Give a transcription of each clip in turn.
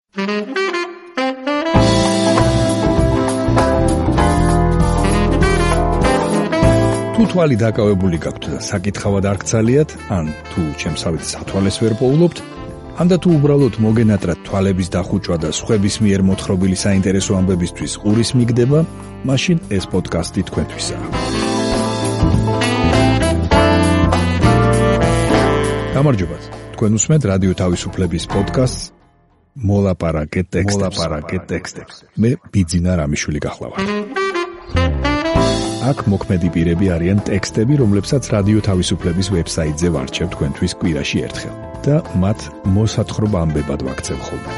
თუ თვალი დაკავებული გაქვთ და საკითხავად არ გცალიათ, ან თუ ჩემსავით სათვალეს ვერ პოულობთ, ან და თუ უბრალოდ მოგენატრათ თვალების დახუჭვა და სხვების მიერ მოთხრობილი საინტერესო ამბებისთვის ყურის მიგდება, მაშინ ეს პოდკასტი თქვენთვისაა. გამარჯობათ, თქვენ უსმენთ რადიო თავისუფლების პოდკასტს მოლაპარაკე ტექსტებს. მე ბიძინა რამიშვილი გახლავართ. აქ მოქმედი პირები არიან ტექსტები, რომლებსაც რადიო თავისუფლების ვებსაიტზე ვარჩევ თქვენთვის კვირაში ერთხელ და მათ მოსათხრობ ამბებად ვაქცევ ხოლმე.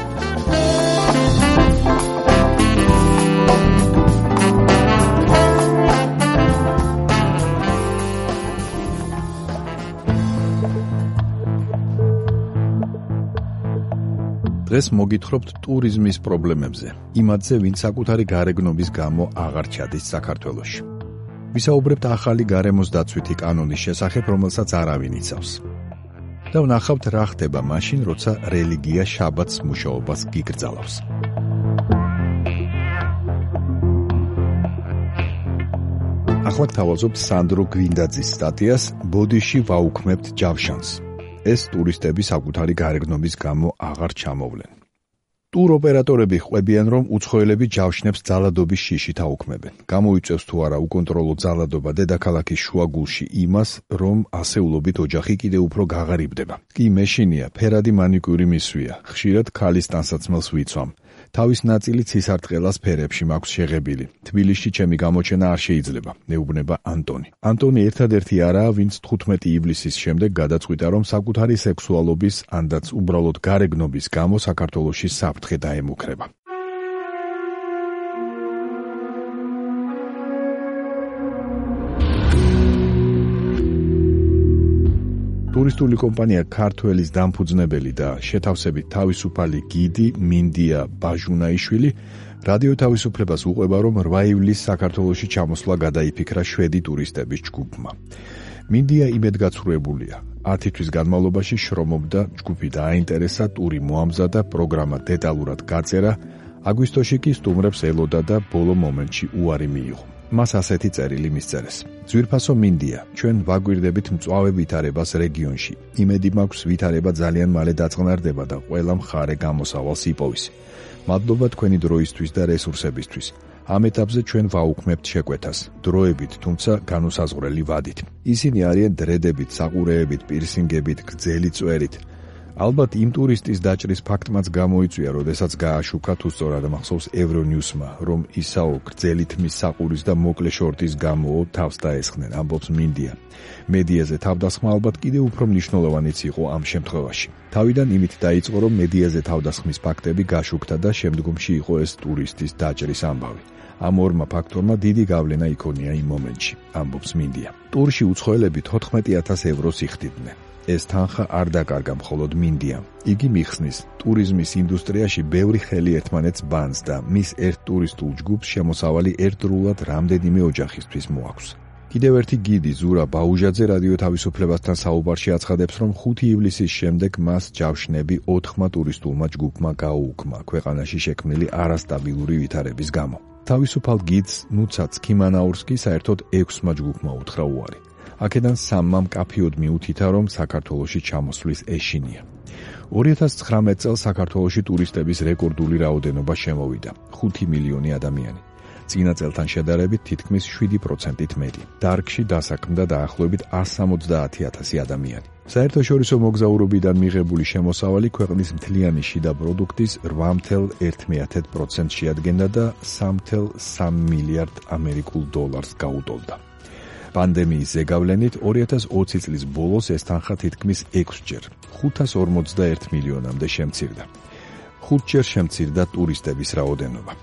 დღეს მოგითხრობთ ტურიზმის პრობლემებზე, იმათზე, ვინც საკუთარი გარეგნობის გამო აღარ ჩადის საქართველოში. ვისაუბრებთ ახალი გარემოს დაცვითი კანონის შესახებ, რომელსაც არავინ იცავს. და ვნახავთ, რა ხდება მაშინ, როცა რელიგია შაბათს მუშაობას გიგრძალავს. ახლა გთავაზობთ სანდრო გვინდაძის სტატიას „ბოდიში ვაუქმებთ ჯავშანს. ეს ტურისტები საკუთარი გარეგნობის გამო აღარ ჩამოვლენ. ტურ ოპერატორები ყვებიან, რომ უცხოელები ჯავშნებს ძალადობის შიშით აუქმებენ. გამოიწვევს თუ არა უკონტროლო ძალადობა დედაქალაქის შუაგულში იმას, რომ ასეულობით ოჯახი კიდევ უფრო გაღარიბდება. კი მეშინია, ფერადი მანიკური მისვია, ხშირად ქალის ტანსაცმელს ვიცვამ. თავის ნაწილი ცისარტყელას ფერებში მაქვს შეღებილი. თბილისში ჩემი გამოჩენა არ შეიძლება, მეუბნება ანტონი. ანტონი ერთადერთი არაა, ვინც 15 ივლისის შემდეგ გადაწყვიტა, რომ საკუთარი სექსუალობის, ანდაც უბრალოდ გარეგნობის გამო საქართველოში საფრთხე დაემუქრება. ტურისტული კომპანია ქართველის დამფუძნებელი და შეთავსებით თავისუფალი გიდი მინდია ბაჟუნაიშვილი რადიო თავისუფლებას უყვება, რომ 8 ივლისს საქართველოში ჩამოსვლა გადაიფიქრა 7 ტურისტების ჯგუფმა. მინდია იმედგაცრუებულია. 10 თვის განმავლობაში შრომობდა, ჯგუფი დააინტერესა, ტური მოამზადა, პროგრამა დეტალურად გაწერა, აგვისტოში კი სტუმრებს ელოდა და ბოლო მომენტში უარი მიიღო. მას ასეთი წერილი მისწერეს. ძვირფასო მინდია, ჩვენ ვაგვირდებით მწვავე ვითარებას რეგიონში. იმედი მაქვს, ვითარება ძალიან მალე დაწყნარდება და ყველა მხარე გამოსავალს იპოვის. მადლობა თქვენი დროისთვის და რესურსებისთვის. ამ ეტაპზე ჩვენ ვაუქმებთ შეკვეთას, დროებით, თუმცა განუსაზღვრელი ვადით. ისინი არიან დრედებით, საყურეებით, პირსინგებით, გრძელი წვერით. ალბათ იმ ტურისტის დაჭრის ფაქტმაც გამოიწვია, როდესაც გააშუქა თუ სწორად მახსოვს ევრონიუსმა, რომ ისაო გრძელი თმის საყურის და მოკლე შორტის გამო თავს დაესხნენ, ამბობს მინდია. მედიაზე თავდასხმა ალბათ კიდევ უფრო მნიშვნელოვანიც იყო ამ შემთხვევაში. თავიდან იმით დაიწყო, რომ მედიაზე თავდასხმის ფაქტები გაშუქდა და შემდგომში იყო ეს ტურისტის დაჭრის ამბავი. ამ ორმა ფაქტორმა დიდი გავლენა იქონია იმ მომენტში, ამბობს მინდია. ტურში უცხოელები 14,000 ევროს იხდიდნენ. ეს თანხა არ დაკარგა მხოლოდ მინდიამ. იგი მიხსნის, ტურიზმის ინდუსტრიაში ბევრი ხელი ერთმანეთს ბანს და მის ერთ ტურისტულ ჯგუფს შემოსავალი ერთდროულად რამდენიმე ოჯახისთვის მოაქვს. კიდევ ერთი გიდი ზურა ბაუჟაძე რადიო თავისუფლებასთან საუბარში აცხადებს, რომ 5 ივლისის შემდეგ მას ჯავშნები 4 ტურისტულმა ჯგუფმა გაუუქმა ქვეყანაში შექმნილი არასტაბილური ვითარების გამო. თავისუფალ გიდს ნუცაც ქიმანაურს კი საერთოდ 6 ჯგუფმა უთხრა უარი. აქედან 3-მა მკაფიოდ მიუთითა, რომ საქართველოში ჩამოსვლის ეშინია. 2019 წელს საქართველოში ტურისტების რეკორდული რაოდენობა შემოვიდა, 5 მილიონი ადამიანი. წინა წელთან შედარებით თითქმის 7%-ით მეტი. დარგში დასაქმდა დაახლოებით 170,000 ადამიანი. საერთაშორისო მოგზაურობიდან მიღებული შემოსავალი ქვეყნის მთლიანი შიდა პროდუქტის 8,1% შეადგენდა და 3,3 მილიარდ ამერიკულ დოლარს გაუტოლდა. პანდემიის ზეგავლენით 2020 წლის ბოლოს ეს თანხა თითქმის 6-ჯერ, 541 მილიონამდე შემცირდა. 5-ჯერ შემცირდა ტურისტების რაოდენობა.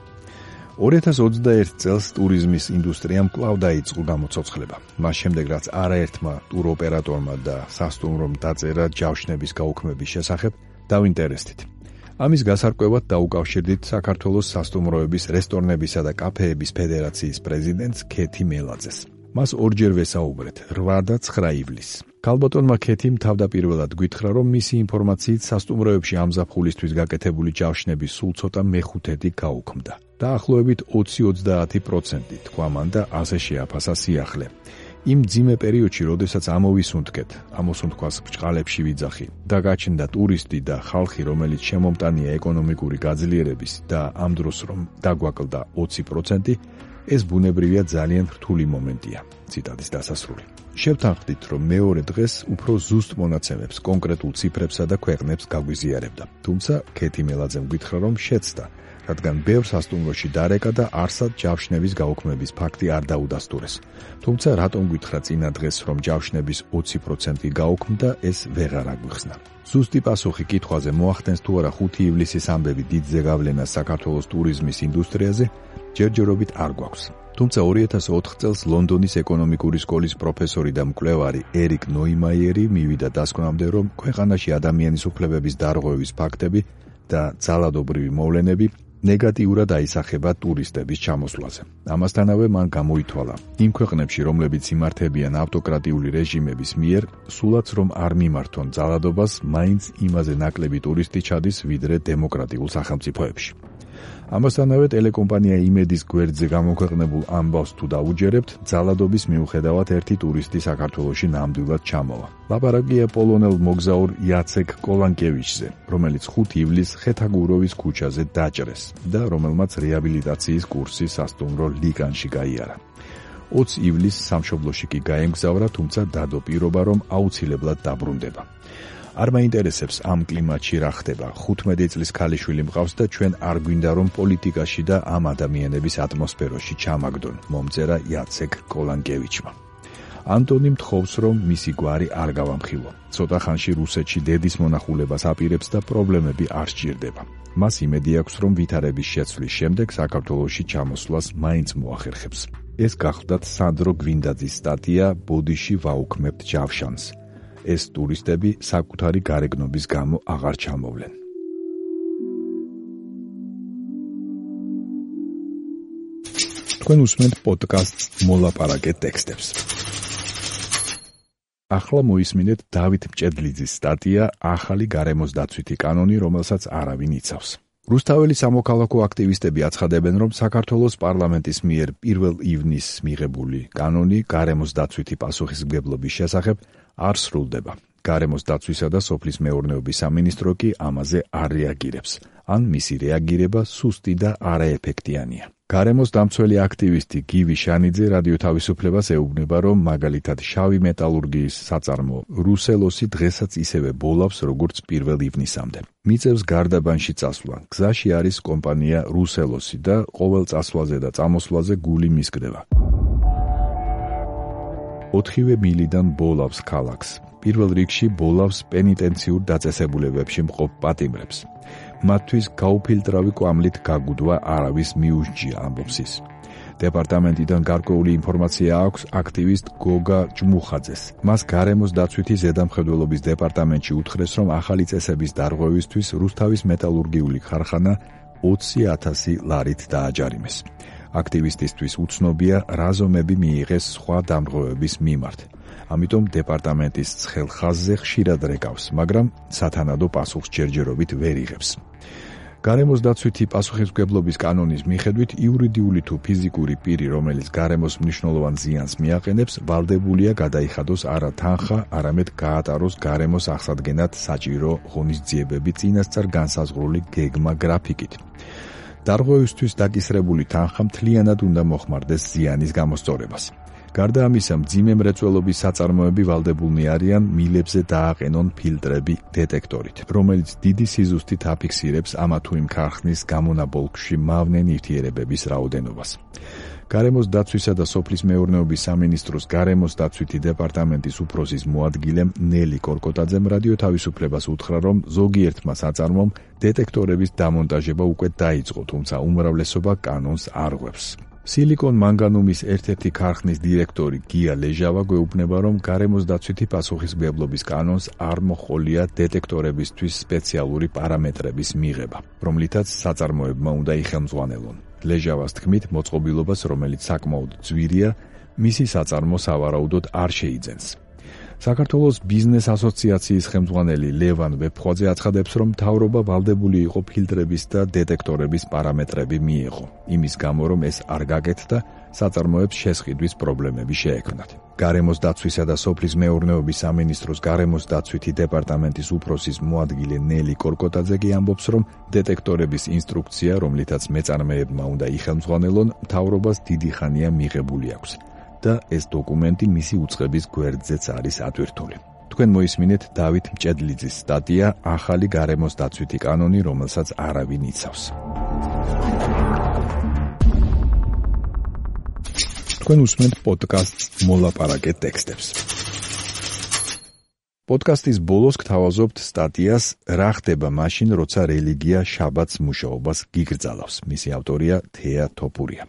2021 წელს ტურიზმის ინდუსტრიამ კვლავ დაიწყო გამოცოცხლება. მას შემდეგ, რაც არაერთმა ტუროპერატორმა და სასტუმრომ დაწერა ჯავშნების გაუქმების შესახებ, დავინტერესდით. ამის გასარკვევად დაუკავშირდით საქართველოს სასტუმროების, რესტორნებისა და კაფეების ფედერაციის პრეზიდენტს ქეთი მელაძეს. მას ორჯერ ვესაუბრეთ 8 და 9 ივლისს. ქალბატონმა ქეთიმ თავდაპირველად გვითხრა, რომ მისი ინფორმაციით სასტუმროებში ამზაფხულისთვის გაკეთებული ჯავშნების სულ ცოტა მეხუთედი გაუქმდა. დაახლოებით 20-30% თქვა მან და ასე შეაფასა სიახლე. იმ მძიმე პერიოდში, როდესაც ამოვისუნთქეთ, ამოსუნთქვას ბრჭყალებში ვიძახი და გაჩნდა ტურისტი და ხალხი, რომელიც შემომტანია ეკონომიკური გაძლიერების და ამ დროს რომ დაგვაკლდა 20%, ეს ბუნებრივია ძალიან რთული მომენტია. ციტატის დასასრული. შევთანხმდით, რომ მეორე დღეს უფრო ზუსტ მონაცემებს, კონკრეტულ ციფრებსა და ქვეყნებს გაგვიზიარებდა. თუმცა ქეთი მელაძემ გითხრა, რომ შეცდა, რადგან ბევრ სასტუმროში დარეკა და არსად ჯავშნების გაუქმების ფაქტი არ დაუდასტურეს. თუმცა რატომ გითხრა წინა დღეს, რომ ჯავშნების 20% გაუქმდა, ეს ვეღარ აგვიხსნა. ზუსტი პასუხი კითხვაზე მოახდენს თუ არა 5 ივლისის ამბები დიდ ზეგავლენას საქართველოს ტურიზმის ინდუსტრიაზე, ჯერჯერობით არ გვაქვს. თუმცა 2004 წელს ლონდონის ეკონომიკური სკოლის პროფესორი და მკვლევარი ერიკ ნოიმაიერი მივიდა დასკვნამდე, რომ ქვეყანაში ადამიანის უფლებების დარღვევის ფაქტები და ძალადობრივი მოვლენები ნეგატიურად აისახება ტურისტების ჩამოსვლაზე. ამასთანავე მან გამოითვალა, იმ ქვეყნებში, რომლებიც იმართებიან ავტოკრატიული რეჟიმების მიერ, სულაც რომ არ მიმართონ ძალადობას, მაინც იმაზე ნაკლები ტურისტი ჩადის, ვიდრე დემოკრატიულ სახელმწიფოებში. ამასთანავე ტელეკომპანია იმედის გვერდზე გამოქვეყნებულ ამბავს თუ დაუჯერებთ, ძალადობის მიუხედავად ერთი ტურისტი საქართველოში ნამდვილად ჩამოვა. ლაპარაკია პოლონელ მოგზაურ იაცეკ კოლანკევიჩზე, რომელიც 5 ივლისს ხეთაგუროვის ქუჩაზე დაჭრეს და რომელმაც რეაბილიტაციის კურსი სასტუმრო ლიკანში გაიარა. 20 ივლისს სამშობლოში კი გაემგზავრა, თუმცა დადო პირობა, რომ აუცილებლად დაბრუნდება. არ მაინტერესებს ამ კლიმატში რა ხდება. 15 წლის ქალიშვილი მყავს და ჩვენ არ გვინდა რომ პოლიტიკაში და ამ ადამიანების ატმოსფეროში ჩამაგდონ, მომწერა იაცეკ კოლანკევიჩმა. ანტონი მთხოვს, რომ მისი გვარი არ გავამხილო. ცოტა ხანში რუსეთში დედის მონახულებას აპირებს და პრობლემები არ სჭირდება. მას იმედი აქვს, რომ ვითარების შეცვლის შემდეგ საქართველოში ჩამოსვლას მაინც მოახერხებს. ეს გახლდათ სანდრო გვინდაძის სტატია ბოდიში ვაუქმებთ ჯავშანს. ეს ტურისტები საკუთარი გარეგნობის გამო აღარ ჩამოვლენ. თქვენ უსმენთ პოდკასტს მოლაპარაკე ტექსტებს. ახლა მოისმინეთ დავით მჭედლიძის სტატია ახალი გარემოს დაცვითი კანონი, რომელსაც არავინ იცავს. რუსთაველი სამოქალაქო აქტივისტები აცხადებენ, რომ საქართველოს პარლამენტის მიერ 1 ივნისს მიღებული კანონი გარემოს დაცვითი პასუხისმგებლობის შესახებ არ სრულდება. გარემოს დაცვისა და სოფლის მეურნეობის სამინისტრო კი ამაზე არ რეაგირებს, ან მისი რეაგირება სუსტი და არაეფექტიანია. გარემოს დამცველი აქტივისტი გივი შანიძე რადიო თავისუფლებას ეუბნება, რომ მაგალითად შავი მეტალურგიის საწარმო რუსელოსი დღესაც ისევე ბოლავს, როგორც 1 ივნისამდე. მიწევს გარდაბანში წასვლა. გზაში არის კომპანია რუსელოსი და ყოველ წასვლაზე და წამოსვლაზე გული მისკდება. 4 მილიდან ბოლავს ქალაქს. პირველ რიგში ბოლავს პენიტენციურ დაწესებულებებში მყოფ პატიმრებს. მათთვის გაუფილტრავი კვამლით გაგუდვა არავის მიუსჯია, ამბობს ის. დეპარტამენტიდან გარკვეული ინფორმაცია აქვს აქტივისტ გოგა ჯმუხაძეს. მას გარემოს დაცვითი ზედამხედველობის დეპარტამენტში უთხრეს, რომ ახალი წესების დარღვევისთვის რუსთავის მეტალურგიული ქარხანა 20,000 ლარით დააჯარიმეს. აქტივისტისთვის უცნობია, რა ზომები მიიღეს სხვა დამრღვევების მიმართ. ამიტომ დეპარტამენტის ცხელ ხაზზე ხშირად რეკავს, მაგრამ სათანადო პასუხს ჯერჯერობით ვერ იღებს. გარემოს დაცვითი პასუხისმგებლობის კანონის მიხედვით იურიდიული თუ ფიზიკური პირი, რომელიც გარემოს მნიშვნელოვან ზიანს მიაყენებს, ვალდებულია გადაიხადოს არა თანხა, არამედ გაატაროს გარემოს აღსადგენად საჭირო ღონისძიებები წინასწარ განსაზღვრული გეგმა გრაფიკით. დარღვევისთვის დაკისრებული თანხა მთლიანად უნდა მოხმარდეს ზიანის გამოსწორებას. გარდა ამისა, მძიმე მრეწველობის საწარმოები ვალდებულნი არიან მილებზე დააყენონ ფილტრები დეტექტორით, რომელიც დიდი სიზუსტით აფიქსირებს ამა თუ იმ ქარხნის გამონაბოლქვში მავნე ნივთიერებების რაოდენობას. გარემოს დაცვისა და სოფლის მეურნეობის სამინისტროს გარემოს დაცვითი დეპარტამენტის უფროსის მოადგილე ნელი კორკოტაძემ რადიო თავისუფლებას უთხრა, რომ ზოგიერთმა საწარმომ დეტექტორების დამონტაჟება უკვე დაიწყო, თუმცა უმრავლესობა კანონს არ ღვევს. სილიკონ მანგანუმის ერთ-ერთი ქარხნის დირექტორი გია ლეჟავა გვეუბნება, რომ გარემოს დაცვითი პასუხისმგებლობის კანონს არ მოჰყოლია დეტექტორებისთვის სპეციალური პარამეტრების მიღება, რომლითაც საწარმოებმა უნდა იხელმძღვანელონ. ლეჟავას თქმით, მოწყობილობას, რომელიც საკმაოდ ძვირია, მისი საწარმო სავარაუდოდ არ შეიძენს. საქართველოს ბიზნეს ასოციაციის ხელმძღვანელი ლევან ვეფხვაძე აცხადებს, რომ მთავრობა ვალდებული იყო ფილტრების და დეტექტორების პარამეტრები მიიღო, იმის გამო, რომ ეს არ გაკეთდა, საწარმოებს შესყიდვის პრობლემები შეექმნათ. გარემოს დაცვისა და სოფლის მეურნეობის სამინისტროს გარემოს დაცვითი დეპარტამენტის უფროსის მოადგილე ნელი კორკოტაძე კი ამბობს, რომ დეტექტორების ინსტრუქცია, რომლითაც მეწარმეებმა უნდა იხელმძღვანელონ, მთავრობას დიდი ხანია მიღებული აქვს და ეს დოკუმენტი მისი უწყების გვერდზეც არის ატვირთული. თქვენ მოისმინეთ დავით მჭედლიძის სტატია ახალი გარემოს დაცვითი კანონი, რომელსაც არავინ იცავს. თქვენ უსმენთ პოდკასტს მოლაპარაკეთ ტექსტებს. პოდკასტის ბოლოს გთავაზობთ სტატიას რა ხდება მაშინ, როცა რელიგია შაბათს მუშაობას გიგრძალავს. მისი ავტორია თეა თოფურია.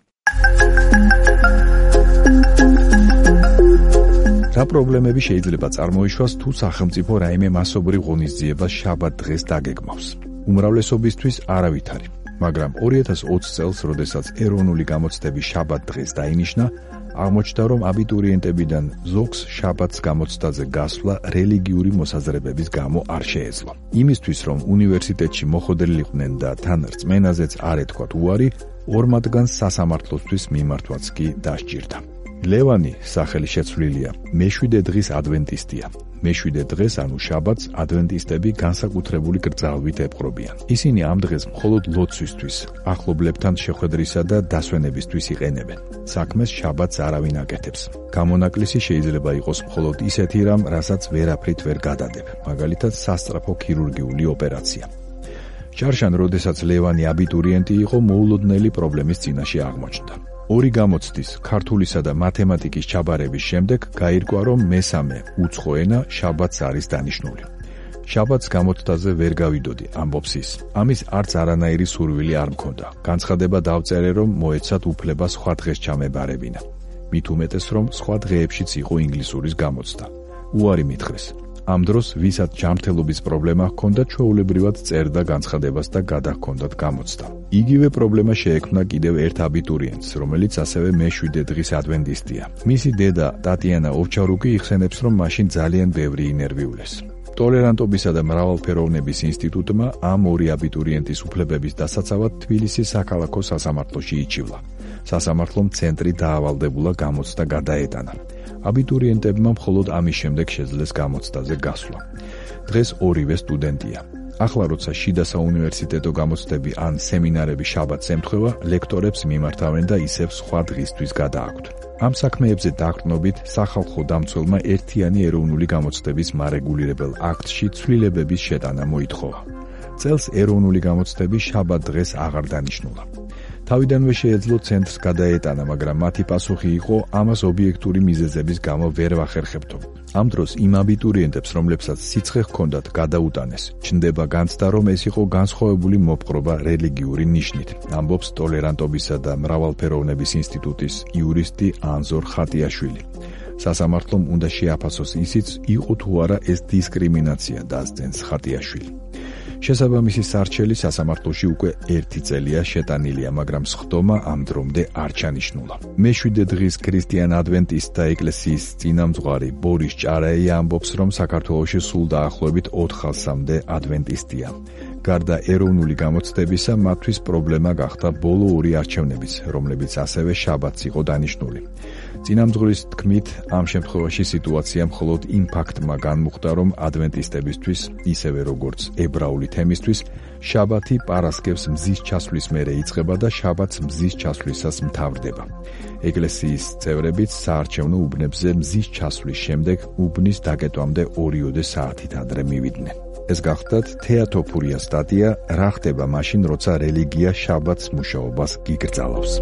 რა პრობლემები შეიძლება წარმოიშვას თუ სახელმწიფო რაიმე მასობრივ ღონისძიებას შაბათ დღეს დაგეგმავს? უმრავლესობისთვის არავითარი, მაგრამ 2020 წელს, როდესაც ეროვნული გამოცდები შაბათ დღეს დაინიშნა, აღმოჩნდა, რომ აბიტურიენტებიდან ზოგს შაბათს გამოცდაზე გასვლა რელიგიური მოსაზრებების გამო არ შეეძლო. იმისთვის, რომ უნივერსიტეტში მოხდელიყვნენ და თან რწმენაზეც არ ეთქვათ უარი, ორ მათგანს სასამართლოსთვის მიმართვაც კი დასჭირდა. ლევანი, სახელი შეცვლილია, მეშვიდე დღის ადვენტისტია. მეშვიდე დღეს, ანუ შაბათს, ადვენტისტები განსაკუთრებული კრძალვით ეპყრობიან. ისინი ამ დღეს მხოლოდ ლოცვისთვის, ახლობლებთან შეხვედრისა და დასვენებისთვის იყენებენ. საქმეს შაბათს არავინ აკეთებს. გამონაკლისი შეიძლება იყოს მხოლოდ ისეთი რამ, რასაც ვერაფრით ვერ გადადებ, მაგალითად სასწრაფო ქირურგიული ოპერაცია. შარშან, როდესაც ლევანი აბიტურიენტი იყო, მოულოდნელი პრობლემის წინაშე აღმოჩნდა. ორი გამოცდის, ქართულისა და მათემატიკის ჩაბარების შემდეგ გაირკვა, რომ მესამე უცხო ენა შაბათს არის დანიშნული. შაბათს გამოცდაზე ვერ გავიდოდი, ამბობს ის. ამის არც არანაირი სურვილი არ მქონდა. განცხადება დავწერე, რომ მოეცათ უფლება სხვა დღეს ჩამებარებინა. მით უმეტეს, რომ სხვა დღეებშიც იყო ინგლისურის გამოცდა. უარი მითხრეს. ამ დროს ვისაც ჯანმრთელობის პრობლემა ჰქონდა, ჩვეულებრივად წერდა განცხადებას და გადაჰქონდათ გამოცდა. იგივე პრობლემა შეექმნა კიდევ ერთ აბიტურიენტს, რომელიც ასევე მეშვიდე დღის ადვენტისტია. მისი დედა ტატიანა ოვჩარუკი იხსენებს, რომ მაშინ ძალიან ბევრი ინერვიულეს. ტოლერანტობისა და მრავალფეროვნების ინსტიტუტმა ამ ორი აბიტურიენტის უფლებების დასაცავად თბილისის საქალაქო სასამართლოში იჩივლა. სასამართლომ ცენტრი დაავალდებულა გამოცდა გადაეტანა. აბიტურიენტებმა მხოლოდ ამის შემდეგ შეძლეს გამოცდაზე გასვლა. დღეს ორივე სტუდენტია. ახლა როცა შიდა საუნივერსიტეტო გამოცდები ან სემინარები შაბათს ემთხვევა, ლექტორებს მიმართავენ და ისევ სხვა დღისთვის გადააქვთ. ამ საქმეებზე დაყრდნობით სახალხო დამცველმა ერთიანი ეროვნული გამოცდების მარეგულირებელ აქტში ცვლილებების შეტანა მოითხოვა. წელს ეროვნული გამოცდები შაბათ დღეს აღარ დანიშნულა. თავიდანვე შეეძლო ცენტრს გადაეტანა, მაგრამ მათი პასუხი იყო, ამას ობიექტური მიზეზების გამო ვერ ვახერხებთო. ამ დროს იმ აბიტურიენტებს, რომლებსაც სიცხე ჰქონდათ, გადაუტანეს. ჩნდება განცდა, რომ ეს იყო განსხვავებული მოპყრობა რელიგიური ნიშნით, ამბობს ტოლერანტობისა და მრავალფეროვნების ინსტიტუტის იურისტი ანზორ ხატიაშვილი. სასამართლომ უნდა შეაფასოს ისიც, იყო თუ არა ეს დისკრიმინაცია, დასძენს ხატიაშვილი. შესაბამისი სარჩელი სასამართლოში უკვე 1 წელია შეტანილია, მაგრამ სხდომა ამ დრომდე არ ჩანიშნულა. მეშვიდე დღის ქრისტიან ადვენტისტთა ეკლესიის წინამძღვარი ბორის ჭარაია ამბობს, რომ საქართველოში სულ დაახლოებით 400-მდე ადვენტისტია. გარდა ეროვნული გამოცდებისა, მათთვის პრობლემა გახდა ბოლო ორი არჩევნებიც, რომლებიც ასევე შაბათს იყო დანიშნული. წინამძღვრის თქმით, ამ შემთხვევაში სიტუაცია მხოლოდ იმ ფაქტმა განმუხტა, რომ ადვენტისტებისთვის, ისევე როგორც ებრაული თემისთვის, შაბათი პარასკევს მზის ჩასვლის მერე იწყება და შაბათს მზის ჩასვლისას მთავრდება. ეკლესიის წევრებიც საარჩევნო უბნებზე მზის ჩასვლის შემდეგ უბნის დაკეტვამდე 2 საათით ადრე მივიდნენ. ეს გახლდათ თეა თოფურიას სტატია რა ხდება მაშინ, როცა რელიგია შაბათს მუშაობას გიგრძალავს.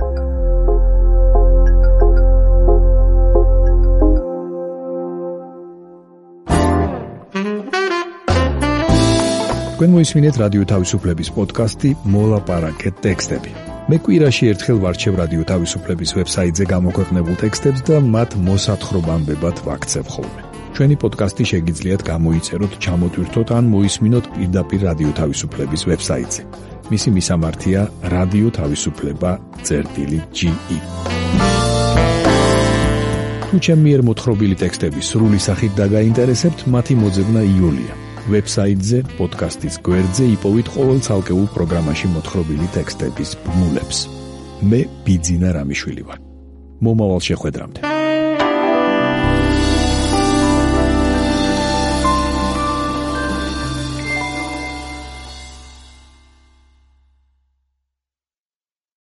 თქვენ მოისმინეთ რადიო თავისუფლების პოდკასტი მოლაპარაკეთ ტექსტები. მე კვირაში ერთხელ ვარჩევ რადიო თავისუფლების ვებსაიტზე გამოქვეყნებულ ტექსტებს და მათ მოსათხრობამდებად ვაქცევ ხოლმე. ჩვენი პოდკასტი შეგიძლიათ გამოიწეროთ, ჩამოტვირთოთ ან მოისმინოთ პირდაპირ რადიო თავისუფლების ვებსაიტზე. მისი მისამართია რადიო თავისუფლება.ge. თუ ჩემი მიერ მოთხრობილი ტექსტები სრული სახით დაგაინტერესებთ, მათი მოძებნა იულია. ვებსაიტზე, პოდკასტის გვერდზე იპოვით ყოველ ცალკეულ პროგრამაში მოთხრობილი ტექსტების ბმულებს. მე ბიძინა რამიშვილი ვარ. მომავალ შეხვედრამდე.